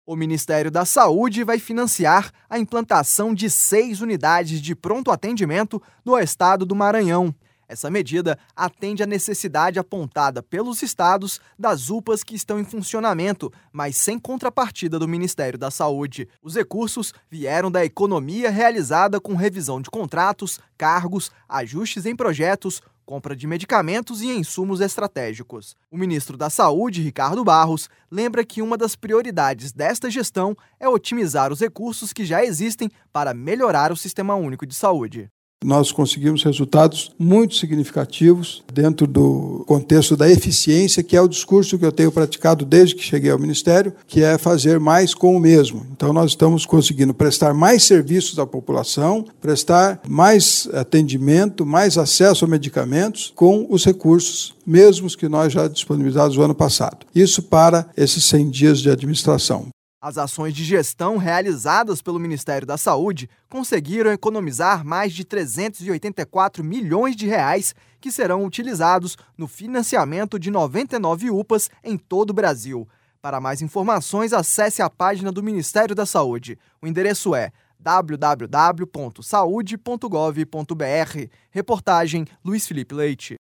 O Ministério da Saúde vai financiar a implantação de 6 unidades de pronto atendimento no estado do Maranhão. Essa medida atende à necessidade apontada pelos estados das UPAs que estão em funcionamento, mas sem contrapartida do Ministério da Saúde. Os recursos vieram da economia realizada com revisão de contratos, cargos, ajustes em projetos, compra de medicamentos e insumos estratégicos. O ministro da Saúde, Ricardo Barros, lembra que uma das prioridades desta gestão é otimizar os recursos que já existem para melhorar o Sistema Único de Saúde. Nós conseguimos resultados muito significativos dentro do contexto da eficiência, que é o discurso que eu tenho praticado desde que cheguei ao Ministério, que é fazer mais com o mesmo. Então, nós estamos conseguindo prestar mais serviços à população, prestar mais atendimento, mais acesso a medicamentos com os recursos mesmos que nós já disponibilizamos no ano passado. Isso para esses 100 dias de administração. As ações de gestão realizadas pelo Ministério da Saúde conseguiram economizar mais de 384 milhões de reais que serão utilizados no financiamento de 99 UPAs em todo o Brasil. Para mais informações, acesse a página do Ministério da Saúde. O endereço é www.saude.gov.br. Reportagem Luiz Felipe Leite.